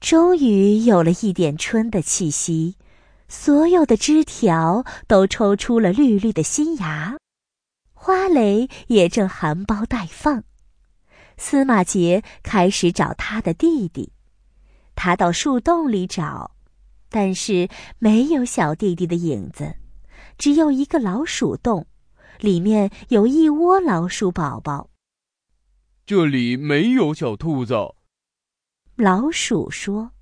终于有了一点春的气息，所有的枝条都抽出了绿绿的新芽，花蕾也正含苞待放。司马杰开始找他的弟弟，他到树洞里找，但是没有小弟弟的影子，只有一个老鼠洞，里面有一窝老鼠宝宝。 这里没有小兔子。 老鼠说。